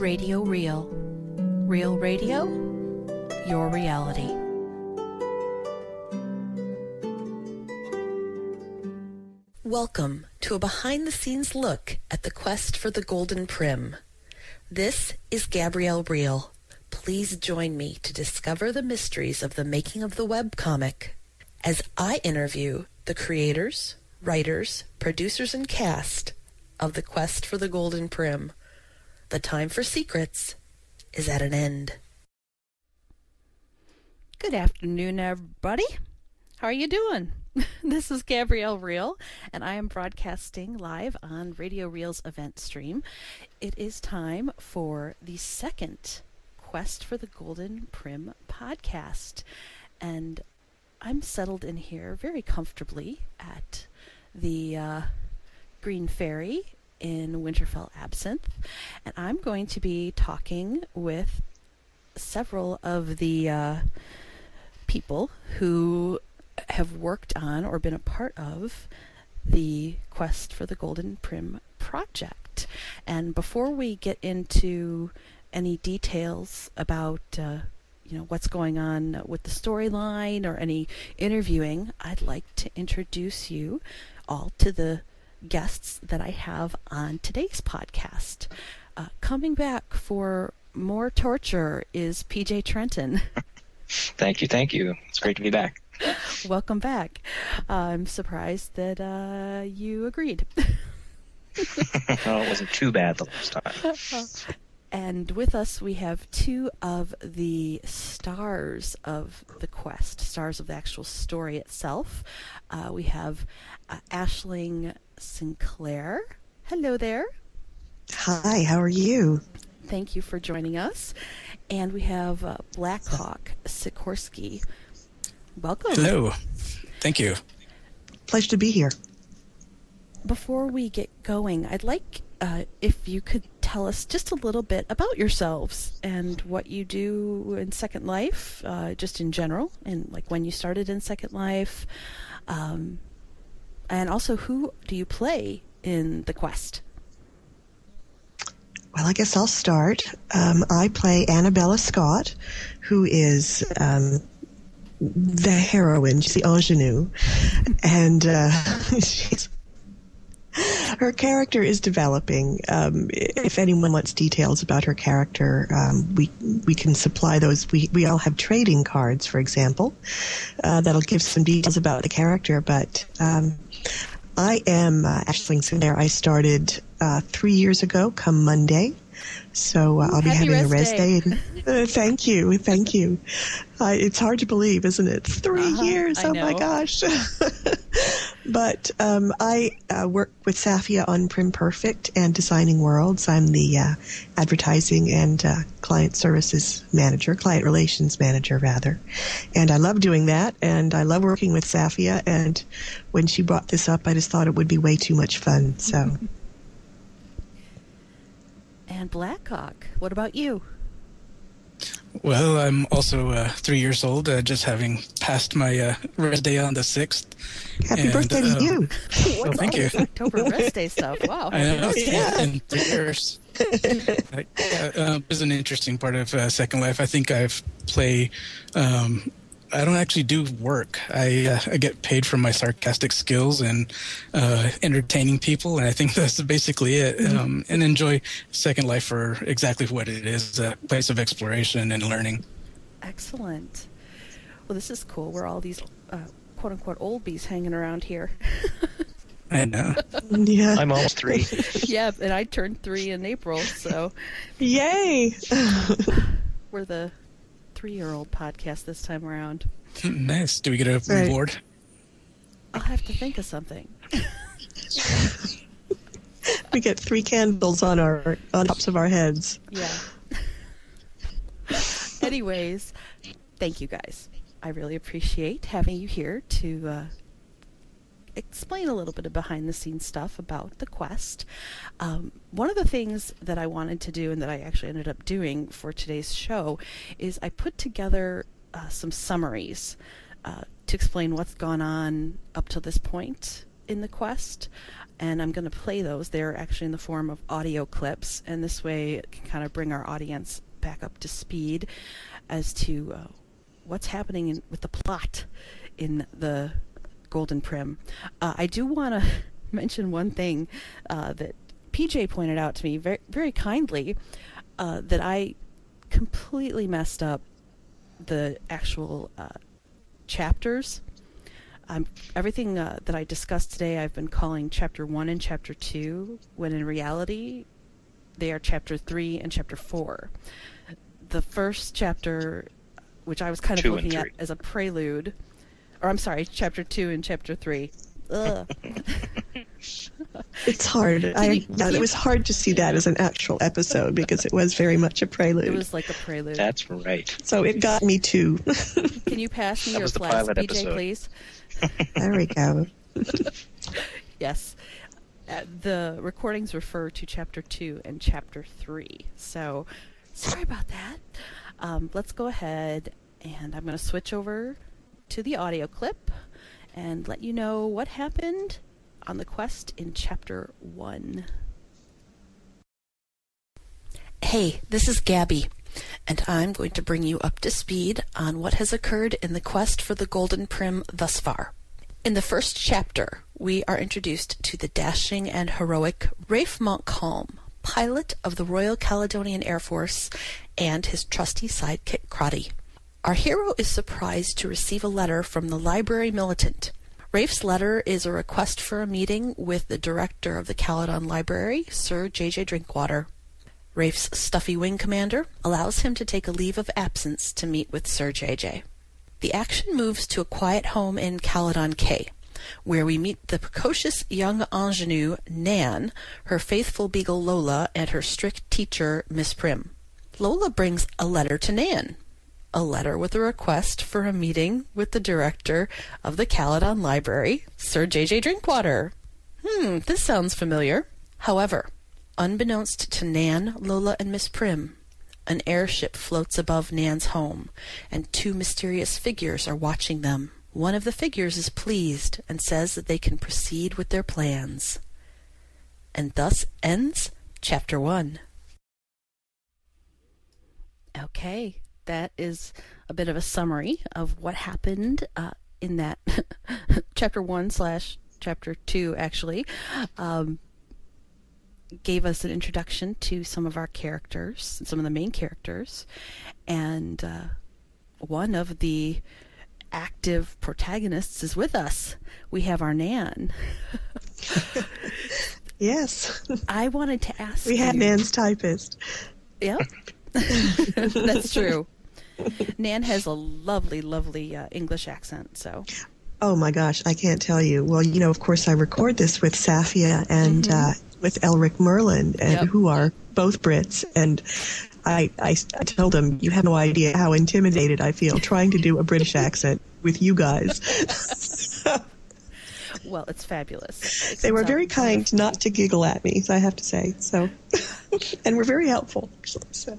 Radio Real. Real radio, your reality. Welcome to a behind-the-scenes look at the quest for the Golden Prim. This is Gabrielle Real. Please join me to discover the mysteries of the making of the webcomic as I interview the creators, writers, producers, and cast of the quest for the Golden Prim. The time for secrets is at an end. Good afternoon, everybody. How are you doing? This is Gabrielle Real, and I am broadcasting live on Radio Real's event stream. It is time for the second Quest for the Golden Prim podcast, and I'm settled in here very comfortably at the Green Fairy in Winterfell Absinthe, and I'm going to be talking with several of the people who have worked on or been a part of the Quest for the Golden Prim project. And before we get into any details about what's going on with the storyline or any interviewing, I'd like to introduce you all to the guests that I have on today's podcast. Coming back for more torture is PJ Trenton. Thank you. It's great to be back. Welcome back. I'm surprised that you agreed. Oh, it wasn't too bad the last time. And with us we have two of the stars of the quest, stars of the actual story itself. We have Aisling Sinclair. Hello there. Hi, how are you? Thank you for joining us. And we have Blackhawk Sikorsky. Welcome. Hello. Thank you. Pleasure to be here. Before we get going, I'd like if you could tell us just a little bit about yourselves and what you do in Second Life, just in general, and like when you started in Second Life, and also who do you play in the quest? Well, I guess I'll start. I play Annabella Scott, who is the heroine. She's the ingenue, and her character is developing. If anyone wants details about her character, we can supply those. We all have trading cards, for example, that'll give some details about the character. But I am Aisling Sinclair. I started 3 years ago, come Monday. So I'll be having a rest day. Thank you. It's hard to believe, isn't it? 3 years. Oh, my gosh. But I work with Safia on Prim Perfect and Designing Worlds. I'm the advertising and client relations manager, rather. And I love doing that, and I love working with Safia. And when she brought this up, I just thought it would be way too much fun. So. And Blackhawk, what about you? Well, I'm also 3 years old, just having passed my rest day on the 6th. Happy birthday to you. Well, thank you. October rest day stuff. Wow. I know. Yeah. In 3 years. It was an interesting part of Second Life. I think I've played... I don't actually do work. I get paid for my sarcastic skills and entertaining people, and I think that's basically it. And enjoy Second Life for exactly what it is, a place of exploration and learning. Excellent. Well, this is cool. We're all these quote-unquote oldies hanging around here. I know. Yeah. I'm almost 3. Yeah, and I turned 3 in April, so... Yay! We're the 3-year-old podcast this time around. Nice. Do we get a reward? I'll have to think of something. We get 3 candles on tops of our heads. Yeah. Anyways, thank you guys. I really appreciate having you here to explain a little bit of behind-the-scenes stuff about the quest. One of the things that I wanted to do, and that I actually ended up doing for today's show, is I put together some summaries to explain what's gone on up to this point in the quest, and I'm going to play those. They're actually in the form of audio clips, and this way it can kind of bring our audience back up to speed as to what's happening with the plot in the Golden Prim. I do want to mention one thing that PJ pointed out to me very, very kindly, that I completely messed up the actual chapters. Everything that I discussed today I've been calling Chapter 1 and Chapter 2, when in reality they are Chapter 3 and Chapter 4. The first chapter, which I was kind of looking at as a prelude, or I'm sorry, Chapter 2 and Chapter 3. Ugh. It's hard. It was hard to see that as an actual episode because it was very much a prelude. It was like a prelude. That's right. So it got me too. Can you pass me your flask, BJ, episode. please? There we go. Yes. The recordings refer to Chapter 2 and Chapter 3. So, sorry about that. Let's go ahead, and I'm going to switch over to the audio clip and let you know what happened on the quest in Chapter 1. Hey, this is Gabby, and I'm going to bring you up to speed on what has occurred in the quest for the Golden Prim thus far. In the first chapter, we are introduced to the dashing and heroic Rafe Montcalm, pilot of the Royal Caledonian Air Force, and his trusty sidekick Crotty. Our hero is surprised to receive a letter from the library militant. Rafe's letter is a request for a meeting with the director of the Caledon Library, Sir J.J. Drinkwater. Rafe's stuffy wing commander allows him to take a leave of absence to meet with Sir J.J. The action moves to a quiet home in Caledon Cay, where we meet the precocious young ingenue, Nan, her faithful beagle Lola, and her strict teacher, Miss Prim. Lola brings a letter to Nan, a letter with a request for a meeting with the director of the Caledon Library, Sir J.J. Drinkwater. This sounds familiar. However, unbeknownst to Nan, Lola, and Miss Prim, an airship floats above Nan's home, and two mysterious figures are watching them. One of the figures is pleased and says that they can proceed with their plans. And thus ends Chapter 1. Okay, that is a bit of a summary of what happened in that Chapter 1 / Chapter 2, actually. Gave us an introduction to some of our characters, some of the main characters, and one of the active protagonists is with us. We have our Nan. Yes. I wanted to ask We had Nan's typist. Yep. That's true. Nan has a lovely, lovely English accent, so... Oh my gosh, I can't tell you. Well, of course I record this with Safia and with Elric Merlin, and who are both Brits, and I told them, you have no idea how intimidated I feel trying to do a British accent with you guys. Well, it's fabulous. They were very kind not to giggle at me, I have to say. So, and were very helpful. So.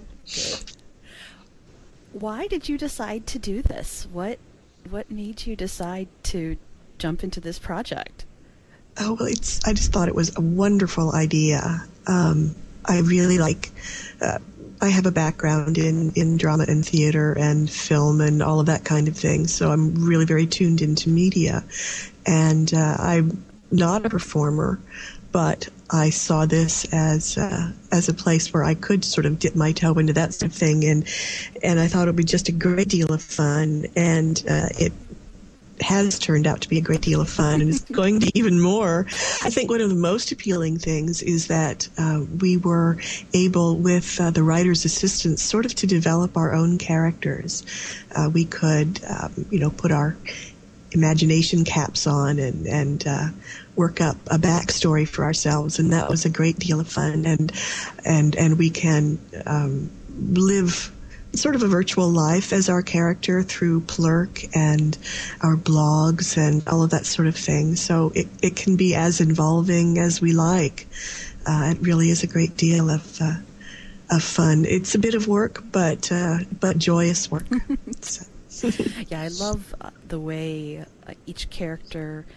Why did you decide to do this? What made you decide to jump into this project? Oh, well, I just thought it was a wonderful idea. I really I have a background in drama and theater and film and all of that kind of thing, so I'm really very tuned into media. And I'm not a performer, but I saw this as a place where I could sort of dip my toe into that sort of thing, and I thought it would be just a great deal of fun, and it has turned out to be a great deal of fun, and it's going to be even more. I think one of the most appealing things is that we were able, with the writer's assistance, sort of to develop our own characters. We could, put our imagination caps on and work up a backstory for ourselves, and that was a great deal of fun. And we can live sort of a virtual life as our character through Plurk and our blogs and all of that sort of thing. So it can be as involving as we like. It really is a great deal of fun. It's a bit of work, but joyous work. Yeah, I love the way each character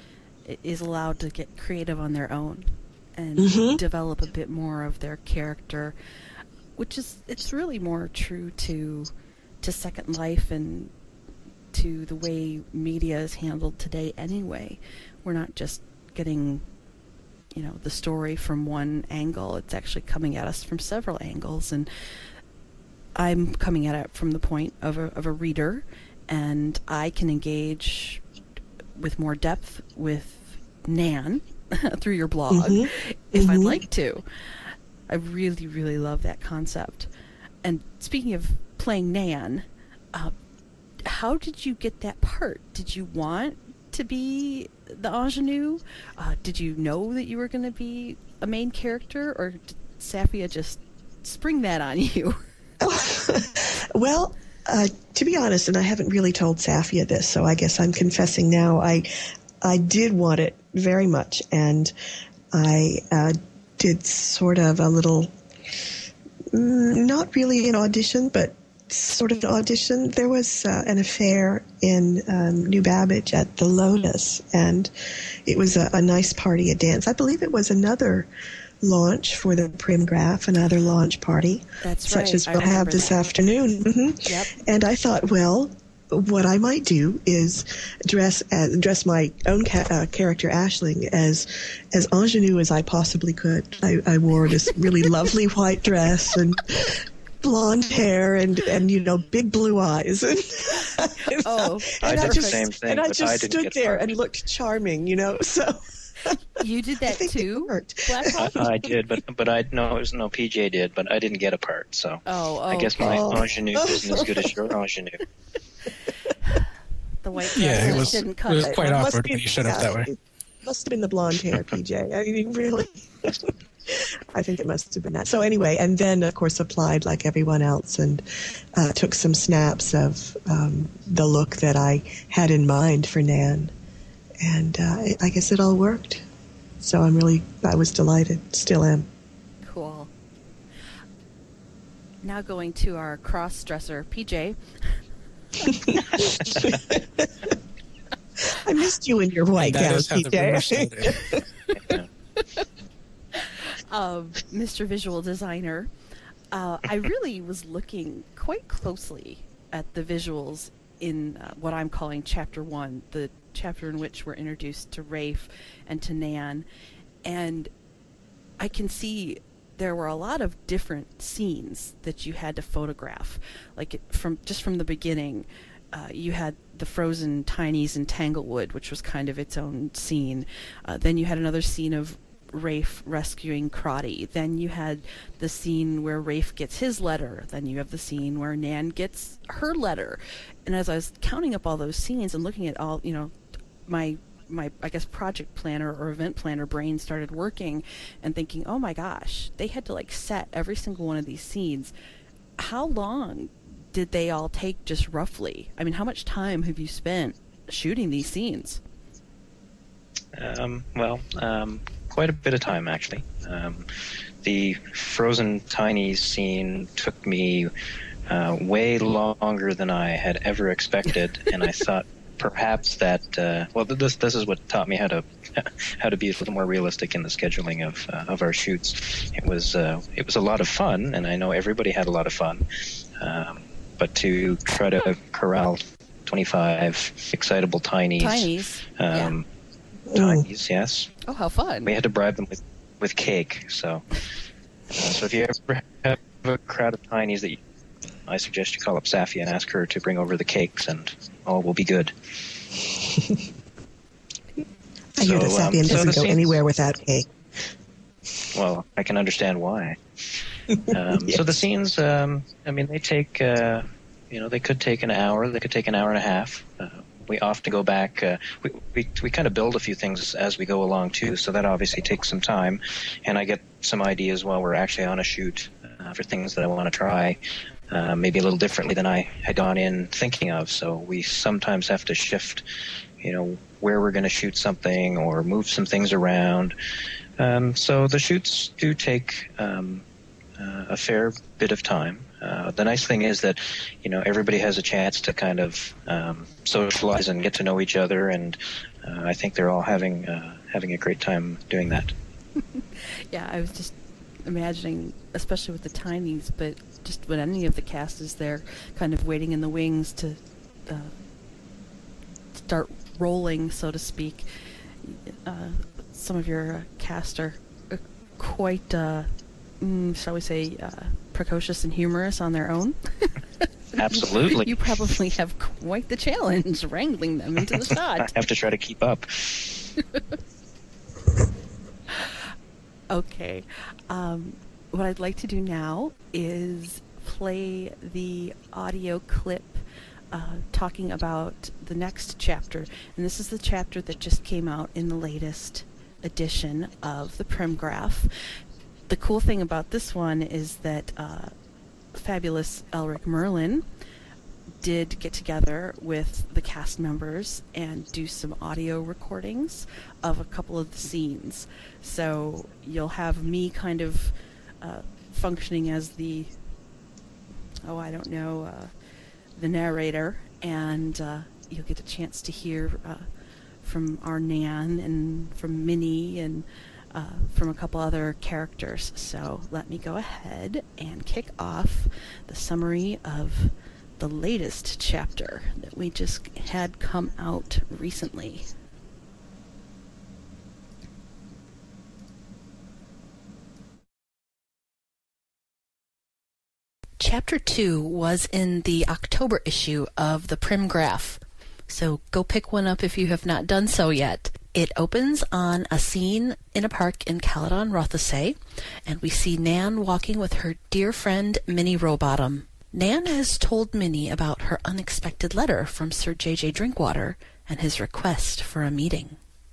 is allowed to get creative on their own and develop a bit more of their character, which is, it's really more true to Second Life and to the way media is handled today anyway. We're not just getting, the story from one angle. It's actually coming at us from several angles, and I'm coming at it from the point of a reader, and I can engage with more depth with Nan through your blog if I'd like to. I really, really love that concept. And speaking of playing Nan, how did you get that part? Did you want to be the ingenue? Did you know that you were going to be a main character, or did Safia just spring that on you? Well, to be honest, and I haven't really told Safia this, so I guess I'm confessing now, I did want it very much, and I did sort of a little, not really an audition, but sort of an audition. There was an affair in New Babbage at the Lotus, and it was a nice party, a dance. I believe it was another launch for the Prim Graph, another launch party, That's such right. as we'll have this afternoon. Yep. And I thought, well, what I might do is dress my own character Aisling as ingenue as I possibly could. I wore this really lovely white dress and blonde hair and big blue eyes. And I did the same thing, and I but just I didn't stood get there part. and looked charming, so. You did that too? Blackhawk? I did, but I no, it was no PJ did, but I didn't get a part. So I guess my ingenue isn't as good as your ingenue. The white Yeah, dress didn't cut it was it. quite Must awkward be- when you showed up that way. It must have been the blonde hair, PJ. I mean, really. I think it must have been that. So anyway, and then, of course, applied like everyone else and took some snaps of the look that I had in mind for Nan. And I guess it all worked. So I was delighted. Still am. Cool. Now going to our cross-dresser, PJ. I missed you in your white That gown, is how the rumor PJ. started. Mr. Visual Designer. I really was looking quite closely at the visuals in what I'm calling Chapter 1, the chapter in which we're introduced to Rafe and to Nan, and I can see there were a lot of different scenes that you had to photograph. Like from the beginning, you had the frozen tinies in Tanglewood, which was kind of its own scene. Then you had another scene of Rafe rescuing Crotty. Then you had the scene where Rafe gets his letter. Then you have the scene where Nan gets her letter. And as I was counting up all those scenes and looking at all, my I guess project planner or event planner brain started working and thinking, oh my gosh, they had to set every single one of these scenes. How long did they all take, just roughly? I mean, how much time have you spent shooting these scenes? Quite a bit of time, actually. The frozen tinies scene took me way longer than I had ever expected, and I thought perhaps that this is what taught me how to be a little more realistic in the scheduling of our shoots. It was a lot of fun, and I know everybody had a lot of fun, but to try to corral 25 excitable tinies. Tinies, yes. Oh, how fun. We had to bribe them with cake. So if you ever have a crowd of tinies, I suggest you call up Safia and ask her to bring over the cakes, and all will be good. I hear that Safia doesn't go anywhere without cake. Well, I can understand why. Yes. So the scenes, they take, they could take an hour. They could take an hour and a half. We often go back. We kind of build a few things as we go along too, so that obviously takes some time. And I get some ideas while we're actually on a shoot for things that I want to try, maybe a little differently than I had gone in thinking of. So we sometimes have to shift, where we're going to shoot something or move some things around. So the shoots do take a fair bit of time. The nice thing is that, everybody has a chance to kind of socialize and get to know each other, and I think they're all having a great time doing that. Yeah, I was just imagining, especially with the tinies, but just when any of the cast is there, kind of waiting in the wings to start rolling, so to speak. Some of your cast are quite, shall we say, precocious and humorous on their own. Absolutely. You probably have quite the challenge wrangling them into the shot. I have to try to keep up. Okay. What I'd like to do now is play the audio clip talking about the next chapter. And this is the chapter that just came out in the latest edition of the Primgraph. The cool thing about this one is that fabulous Elric Merlin did get together with the cast members and do some audio recordings of a couple of the scenes. So you'll have me kind of functioning as the, the narrator, and you'll get a chance to hear from our Nan and from Minnie and from a couple other characters. So let me go ahead and kick off the summary of the latest chapter that we just had come out recently. Chapter 2 was in the October issue of the Primgraph, so go pick one up if you have not done so yet. It opens on a scene in a park in Caledon Rothesay, and we see Nan walking with her dear friend Minnie Rowbottom. Nan has told Minnie about her unexpected letter from Sir J.J. Drinkwater and his request for a meeting.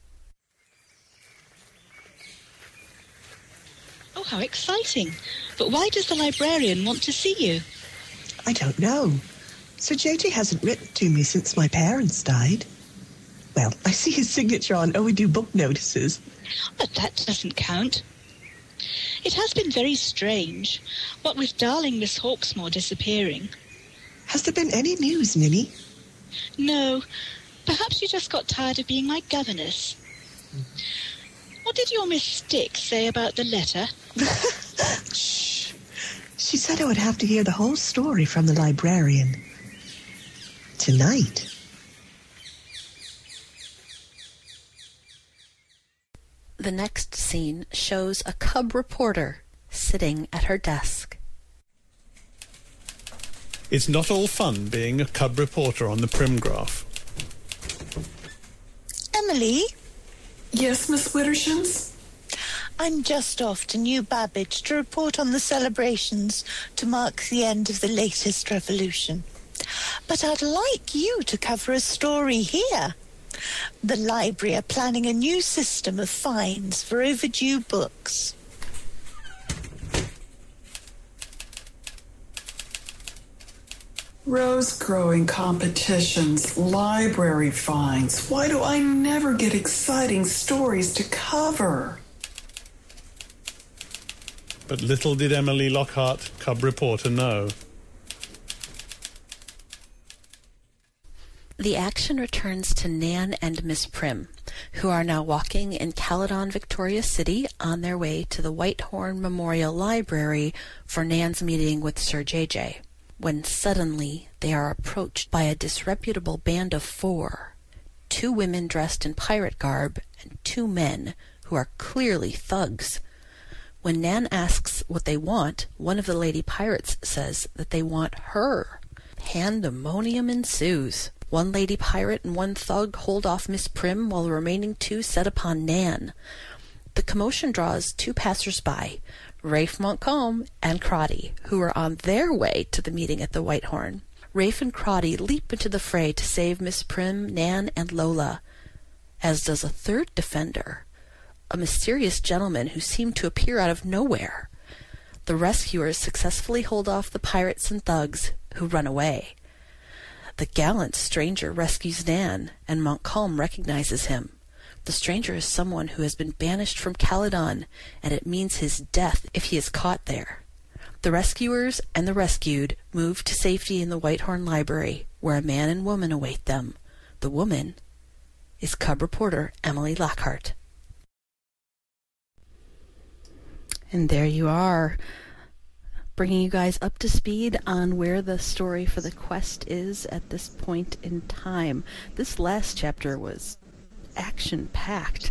Oh, how exciting. But why does the librarian want to see you? I don't know. Sir J.J. hasn't written to me since my parents died. Well, I see his signature on overdue book notices. But that doesn't count. It has been very strange, what with darling Miss Hawksmoor disappearing. Has there been any news, Minnie? No. Perhaps you just got tired of being my governess. What did your Miss Stick say about the letter? Shh. She said I would have to hear the whole story from the librarian. Tonight. The next scene shows a cub reporter sitting at her desk. It's not all fun being a cub reporter on the Primgraph. Emily? Yes, Miss Wittershins? I'm just off to New Babbage to report on the celebrations to mark the end of the latest revolution. But I'd like you to cover a story here. The library are planning a new system of fines for overdue books. Rose growing competitions, library finds. Why do I never get exciting stories to cover? But little did Emily Lockhart, cub reporter, know. The action returns to Nan and Miss Prim, who are now walking in Caledon, Victoria City, on their way to the Whitehorn Memorial Library for Nan's meeting with Sir J.J., when suddenly they are approached by a disreputable band of 4, 2 women dressed in pirate garb and 2 men who are clearly thugs. When Nan asks what they want, one of the lady pirates says that they want her. Pandemonium ensues. 1 lady pirate and 1 thug hold off Miss Prim, while the remaining 2 set upon Nan. The commotion draws 2 passers-by, Rafe Montcalm and Crotty, who are on their way to the meeting at the Whitehorn. Rafe and Crotty leap into the fray to save Miss Prim, Nan, and Lola, as does a 3rd defender, a mysterious gentleman who seemed to appear out of nowhere. The rescuers successfully hold off the pirates and thugs, who run away. The gallant stranger rescues Nan, and Montcalm recognizes him. The stranger is someone who has been banished from Caledon, and it means his death if he is caught there. The rescuers and the rescued move to safety in the Whitehorn Library, where a man and woman await them. The woman is cub reporter Emily Lockhart. And there you are, bringing you guys up to speed on where the story for the quest is at this point in time. This last chapter was action-packed.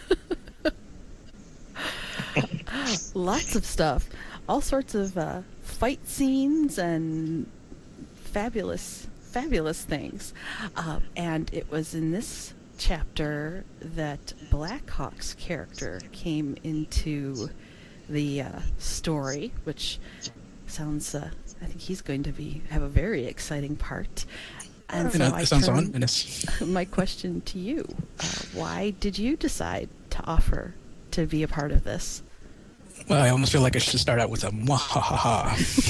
Lots of stuff. All sorts of fight scenes and fabulous things. And it was in this chapter that Blackhawk's character came into the story, which sounds, I think he's going to have a very exciting part. And so I sounds turn my question to you. Why did you decide to offer to be a part of this? Well, I almost feel like I should start out with a mwahaha.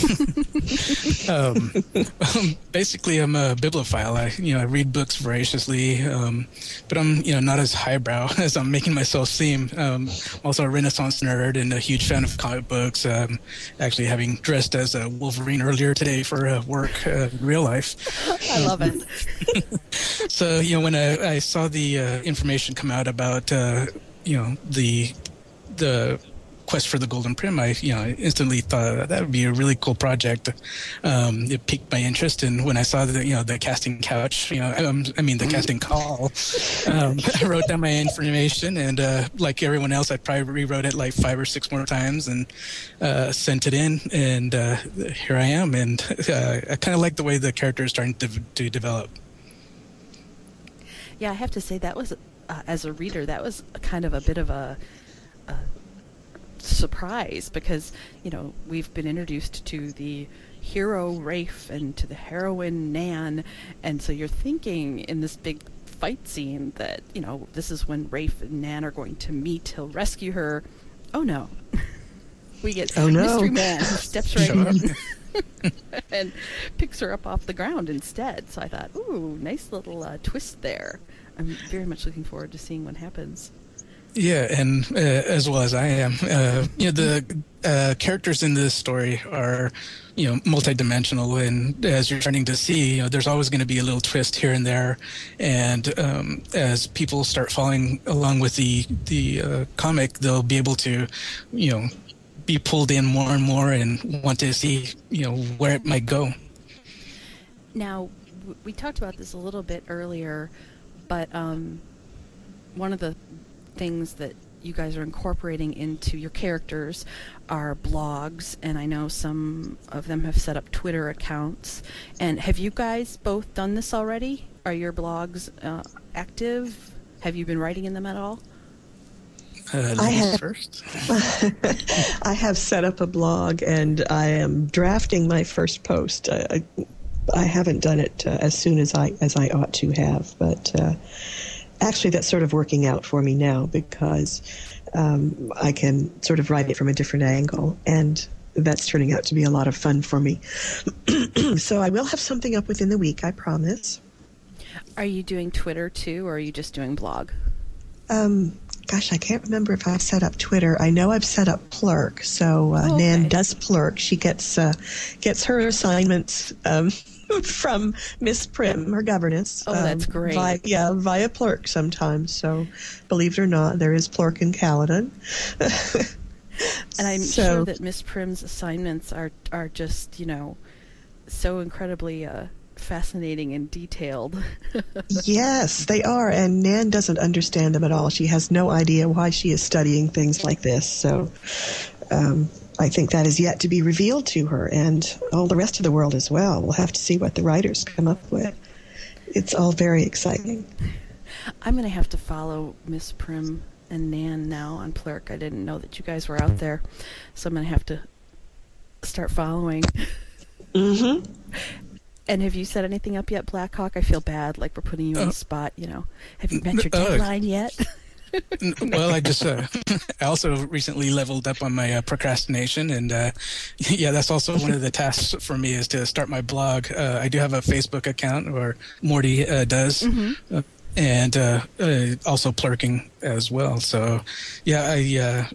Basically, I'm a bibliophile. I read books voraciously, but I'm not as highbrow as I'm making myself seem. Also a Renaissance nerd and a huge fan of comic books. Actually, having dressed as a Wolverine earlier today for work in real life. I love it. So when I saw the information come out about the Quest for the Golden Prim, I instantly thought that would be a really cool project. It piqued my interest, and when I saw the casting couch, the casting call, I wrote down my information, and like everyone else, I probably rewrote it like 5 or 6 more times and sent it in, and here I am. And I kind of like the way the character is starting to develop. Yeah, I have to say that was, as a reader, that was kind of a bit of a surprise, because we've been introduced to the hero Rafe and to the heroine Nan, and so you're thinking in this big fight scene that this is when Rafe and Nan are going to meet. He'll rescue her. Oh no, we get Mystery Man who steps right in and picks her up off the ground instead. So I thought, ooh, nice little twist there. I'm very much looking forward to seeing what happens. Yeah, and as well as I am, the characters in this story are, multidimensional, and as you're starting to see, there's always going to be a little twist here and there, and as people start following along with the comic, they'll be able to, be pulled in more and more and want to see, where it might go. Now, we talked about this a little bit earlier, but one of the things that you guys are incorporating into your characters are blogs, and I know some of them have set up Twitter accounts. And have you guys both done this already? Are your blogs active? Have you been writing in them at all? I have set up a blog, and I am drafting my first post. I haven't done it as soon as I ought to have, but actually, that's sort of working out for me now, because I can sort of write it from a different angle, and that's turning out to be a lot of fun for me. So I will have something up within the week, I promise. Are you doing Twitter too, or are you just doing blog? Gosh, I can't remember if I've set up Twitter. I know I've set up Plurk, so okay. Nan does Plurk. She gets her assignments from Miss Prim, her governess. Oh, that's great. Via Plurk sometimes. So, believe it or not, there is Plurk in Caledon. And I'm sure that Miss Prim's assignments are just, so incredibly fascinating and detailed. Yes, they are, and Nan doesn't understand them at all. She has no idea why she is studying things like this. So, I think that is yet to be revealed to her, and all the rest of the world as well. We'll have to see what the writers come up with. It's all very exciting. I'm going to have to follow Miss Prim and Nan now on Plurk. I didn't know that you guys were out there, so I'm going to have to start following. Mm-hmm. And have you set anything up yet, Blackhawk? I feel bad, like we're putting you on the spot, Have you met your deadline yet? Well, I also recently leveled up on my procrastination, and that's also one of the tasks for me is to start my blog. I do have a Facebook account, or Morty does, and also Plurking as well. So, I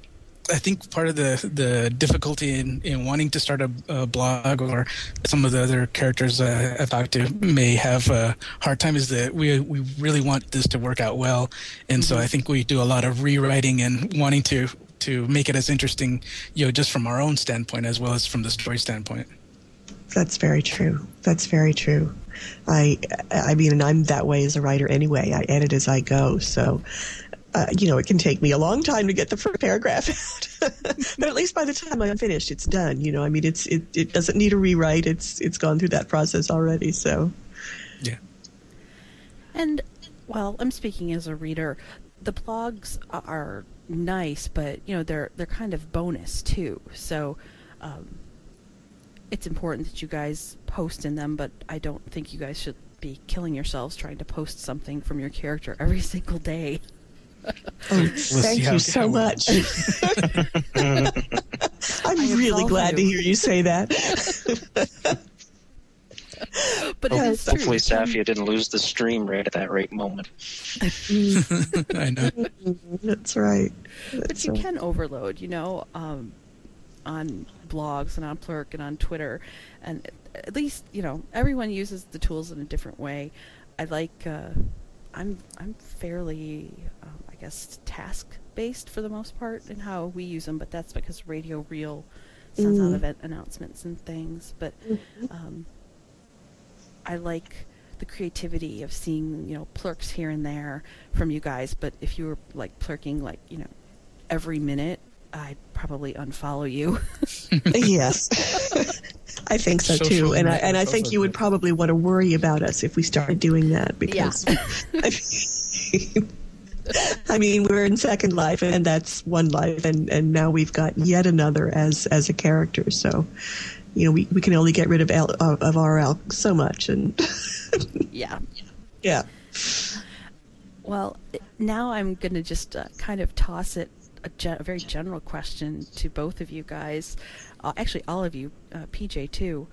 I think part of the difficulty in wanting to start a blog, or some of the other characters I've talked to may have a hard time, is that we really want this to work out well, and so I think we do a lot of rewriting and wanting to make it as interesting, just from our own standpoint as well as from the story standpoint. That's very true. That's very true. I mean, and I'm that way as a writer anyway. I edit as I go, so. It can take me a long time to get the first paragraph out, but at least by the time I'm finished, it's done. I mean, it doesn't need a rewrite. It's gone through that process already. So, yeah. And well, I'm speaking as a reader. The blogs are nice, but they're kind of bonus too. So, it's important that you guys post in them, but I don't think you guys should be killing yourselves trying to post something from your character every single day. Oh, thank you so much. I'm really glad to hear you say that. But it's hopefully, Safia didn't lose the stream right at that right moment. I know. That's right. But you can overload, on blogs and on Plurk and on Twitter, and at least everyone uses the tools in a different way. I like. I'm fairly, I guess, task-based for the most part in how we use them, but that's because Radio Reel sends out event announcements and things. But I like the creativity of seeing, plurks here and there from you guys. But if you were plurking every minute, I'd probably unfollow you. Yes. I think so too, and I think you would probably want to worry about us if we started doing that, because I mean we're in Second Life, and that's one life, and now we've got yet another as a character. So, we can only get rid of our elk so much, and yeah. Well, now I'm going to just kind of toss it a very general question to both of you guys. Actually, all of you, PJ too.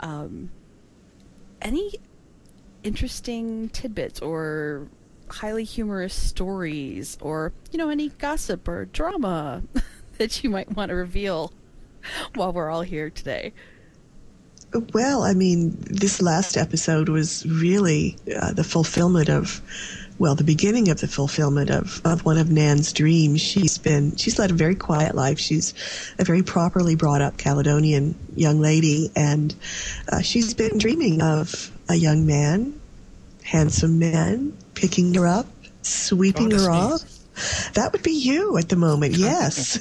Any interesting tidbits or highly humorous stories, or any gossip or drama that you might want to reveal while we're all here today? Well, I mean, this last episode was really the fulfillment of. Well, the beginning of the fulfillment of one of Nan's dreams. She's led a very quiet life. She's a very properly brought up Caledonian young lady, and she's been dreaming of a young man, handsome man, picking her up, sweeping her off. That would be you at the moment, yes.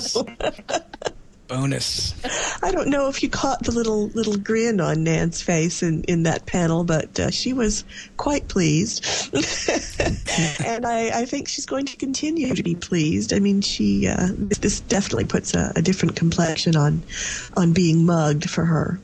Bonus. I don't know if you caught the little grin on Nan's face in that panel, but she was quite pleased. And I think she's going to continue to be pleased. I mean, this definitely puts a different complexion on being mugged for her.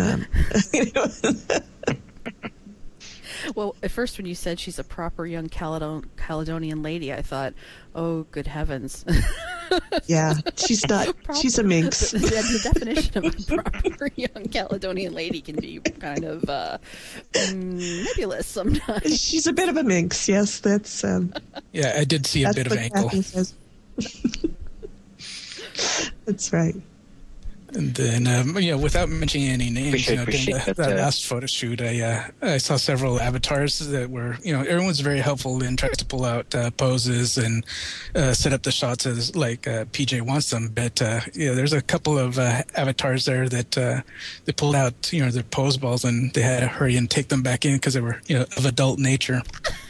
Well, at first when you said she's a proper young Caledonian lady, I thought, oh, good heavens. Yeah, she's not. She's a minx. The definition of a proper young Caledonian lady can be kind of nebulous sometimes. She's a bit of a minx, yes. That's. Yeah, I did see a bit of ankle. That's right. And then, without mentioning any names, during that last photo shoot, I saw several avatars that were, everyone's very helpful and tries to pull out poses and set up the shots as like PJ wants them. But there's a couple of avatars there that they pulled out, their pose balls, and they had to hurry and take them back in because they were, of adult nature.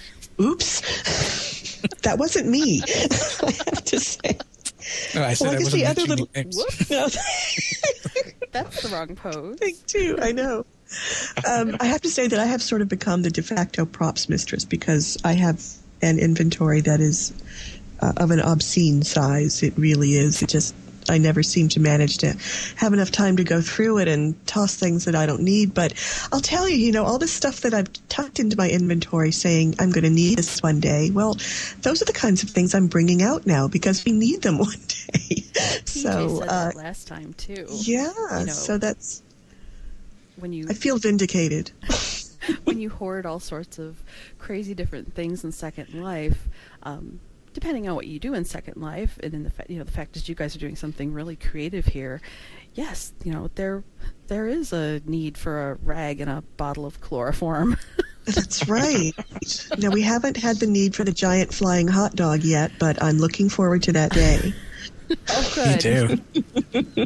Oops, that wasn't me. I have to say. No, I said I wasn't mentioning names. That's the wrong pose. Me too, I know. I have to say that I have sort of become the de facto props mistress because I have an inventory that is of an obscene size. It really is. I never seem to manage to have enough time to go through it and toss things that I don't need. But I'll tell you, all this stuff that I've tucked into my inventory saying I'm going to need this one day, well, those are the kinds of things I'm bringing out now because we need them one day. So said that last time, too. Yeah, so that's... When I feel vindicated. When you hoard all sorts of crazy different things in Second Life... depending on what you do in Second Life, and in the fact that you guys are doing something really creative here, yes, there is a need for a rag and a bottle of chloroform. That's right. Now, we haven't had the need for the giant flying hot dog yet, but I'm looking forward to that day. Oh, good. Me too.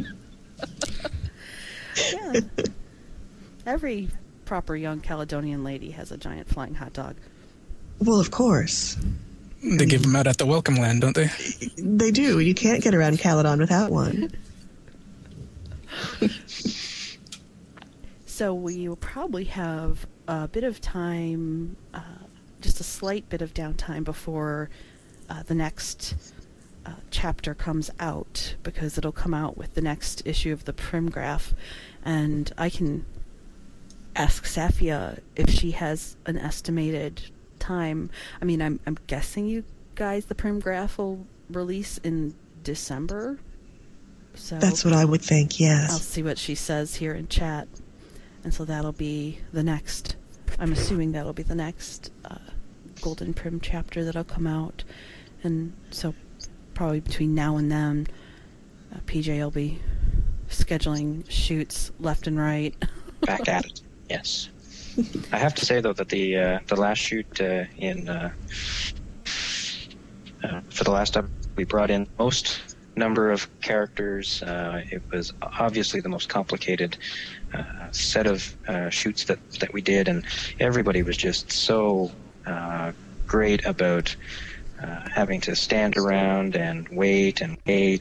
Yeah. Every proper young Caledonian lady has a giant flying hot dog. Well, of course. They give them out at the Welcome Land, don't they? They do. You can't get around Caledon without one. So we will probably have a bit of time, just a slight bit of downtime before the next chapter comes out, because it'll come out with the next issue of the Primgraph, and I can ask Safia if she has an estimated time. I mean, I'm guessing you guys, the Primgraph will release in December. So That's what I would think, yes. I'll see what she says here in chat. And so that'll be the next, I'm assuming that'll be the next Golden Prim chapter that'll come out. And so probably between now and then, PJ will be scheduling shoots left and right. Back at it, yes. I have to say, though, that the last shoot for the last up, we brought in most number of characters. It was obviously the most complicated set of shoots that we did, and everybody was just so great about having to stand around and wait and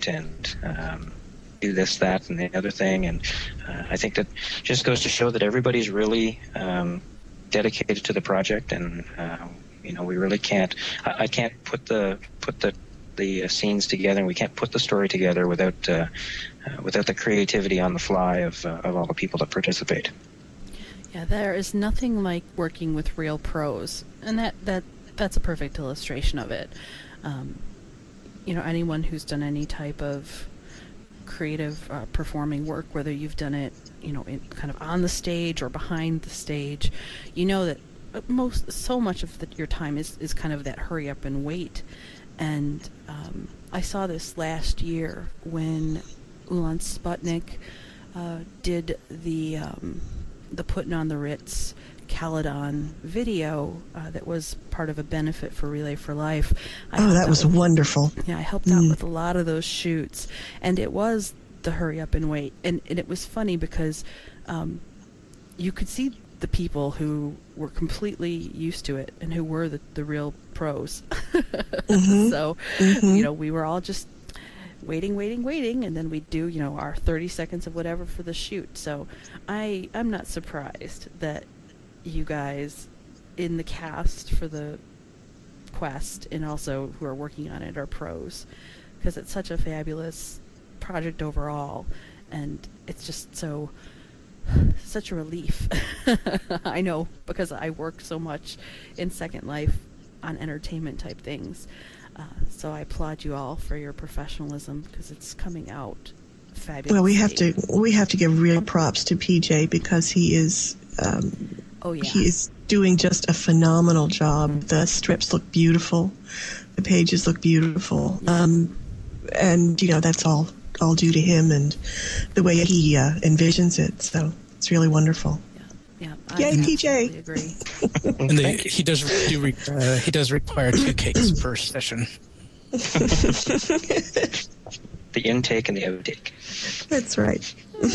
do this, that, and the other thing. And I think that just goes to show that everybody's really dedicated to the project, and we really can't. I can't put the scenes together, and we can't put the story together without the creativity on the fly of all the people that participate. Yeah, there is nothing like working with real pros, and that's a perfect illustration of it. Anyone who's done any type of creative performing work, whether you've done it, in kind of on the stage or behind the stage, that so much of your time is kind of that hurry up and wait. And I saw this last year when Ulan Sputnik did the Putting on the Ritz Caledon video that was part of a benefit for Relay for Life. That was wonderful. Yeah, I helped out with a lot of those shoots, and it was the hurry up and wait. And it was funny because you could see the people who were completely used to it and who were the real pros. Mm-hmm. So, mm-hmm. We were all just waiting, and then we'd do, our 30 seconds of whatever for the shoot. So I'm not surprised that you guys in the cast for the quest and also who are working on it are pros, because it's such a fabulous project overall, and it's just such a relief. I know, because I work so much in Second Life on entertainment type things. So I applaud you all for your professionalism, because it's coming out fabulous. Well, we have to give real props to PJ, because he is he is doing just a phenomenal job. The strips look beautiful, the pages look beautiful, and that's all due to him and the way he envisions it. So it's really wonderful. Yeah, yay, I PJ! Agree. And he does require 2 cakes per session. The intake and the outtake. That's right.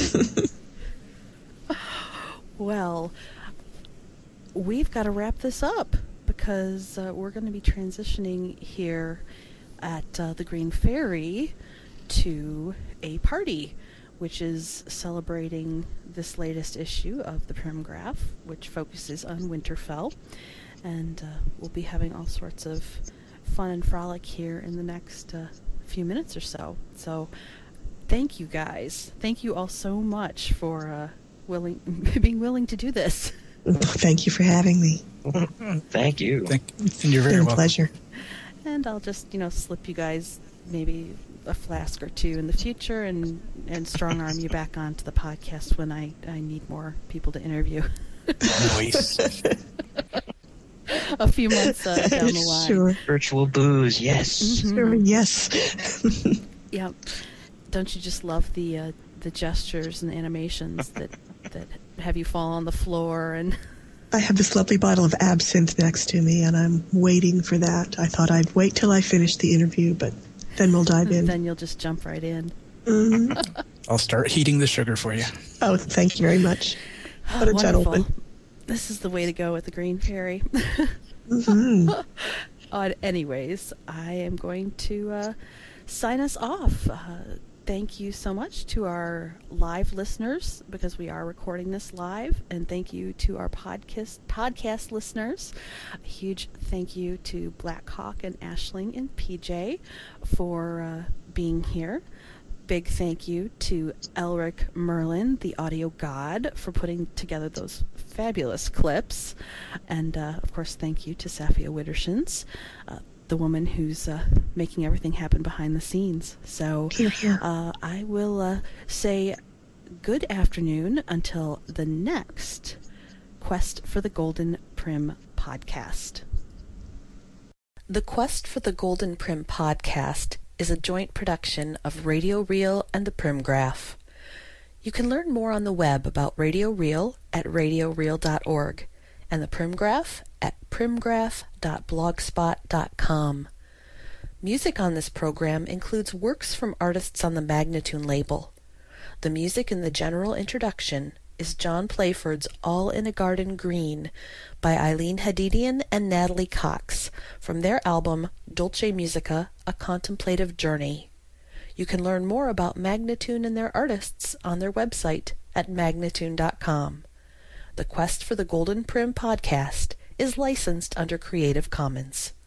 Well, we've got to wrap this up, because we're going to be transitioning here at the Green Fairy to a party, which is celebrating this latest issue of the Primgraph, which focuses on Winterfell. And we'll be having all sorts of fun and frolic here in the next few minutes or so. So thank you guys. Thank you all so much for being willing to do this. Thank you for having me. Thank you. And you're very welcome. Pleasure. And I'll just, slip you guys maybe a flask or two in the future, and strong arm you back onto the podcast when I need more people to interview. Nice. a few months down the line. Sure. Virtual booze, yes. Sure, yes. Yeah. Don't you just love the gestures and animations that have you fall on the floor and... I have this lovely bottle of absinthe next to me, and I'm waiting for that. I thought I'd wait till I finished the interview, but then we'll dive in. Then you'll just jump right in. Mm-hmm. I'll start heating the sugar for you. Oh, thank you very much. What a Wonderful. gentleman. This is the way to go with the Green Fairy. Mm-hmm. Anyways, I am going to sign us off. Thank you so much to our live listeners, because we are recording this live, and thank you to our podcast listeners. A huge thank you to Blackhawk and Ashling and PJ for being here. Big thank you to Elric Merlin, the audio god, for putting together those fabulous clips. And, of course, thank you to Safia Wittershins, the woman who's making everything happen behind the scenes. So I will say good afternoon until the next Quest for the Golden Prim podcast. The Quest for the Golden Prim podcast is a joint production of Radio Reel and the Primgraph. You can learn more on the web about Radio Reel at radioreel.org and the Primgraph at primgraph.blogspot.com. Music on this program includes works from artists on the Magnatune label. The music in the general introduction is John Playford's All in a Garden Green by Eileen Hadidian and Natalie Cox from their album Dolce Musica, A Contemplative Journey. You can learn more about Magnatune and their artists on their website at magnatune.com. The Quest for the Golden Prim podcast is licensed under Creative Commons.